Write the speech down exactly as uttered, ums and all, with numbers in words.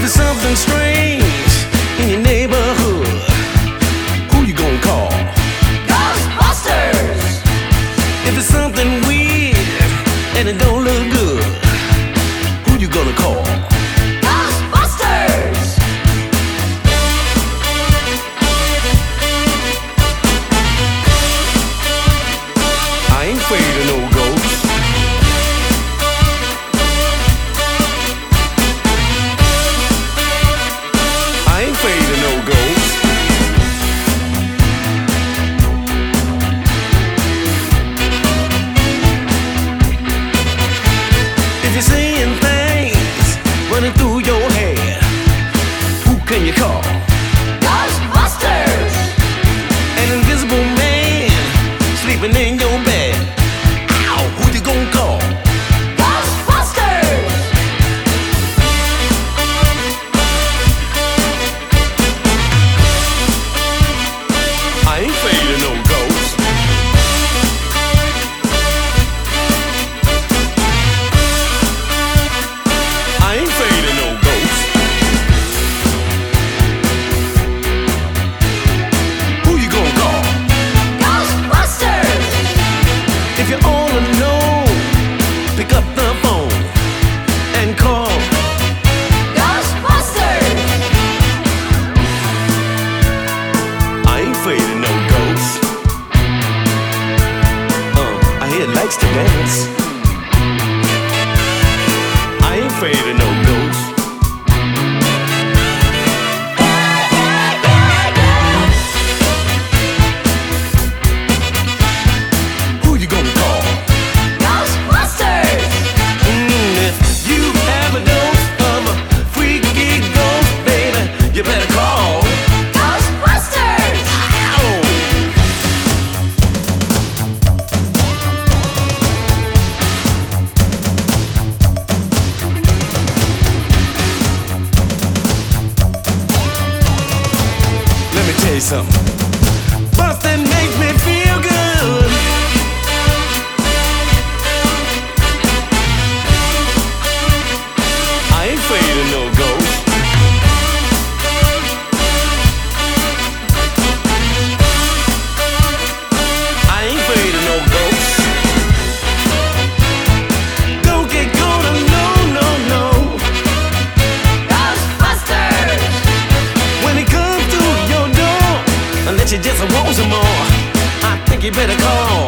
If it's something strange in your neighborhood, who you gonna call? Ghostbusters! If it's something weird and it don't look good, who you gonna call? Ghostbusters! I ain't afraid of no ghosts. I ain't afraid of no ghosts. If you're seeing things running through your head, who can you call? Ghostbusters! An invisible man sleeping in your bed. Ow, who you gonna call? Ghostbusters! I ain't afraid of no ghosts. I ain't afraid of no ghosts. Who you gonna call? Ghostbusters! If you're all alone, pick up the phone and call. Ghostbusters! I ain't afraid of no ghosts. Uh, I hear it likes to dance. I ain't afraid of no ghosts. Who you gonna call? Ghostbusters! Mm, if you have a dose of a freaky ghost, baby, you better call. Ghostbusters! Ow! Let me tell you something. Bustin' makes me feel good. I ain't afraid of no ghosts. I ain't afraid of no ghosts. Don't get caught up, no, no, no. Ghostbusters! When he comes to your door, unless you just want some more, I think you better call.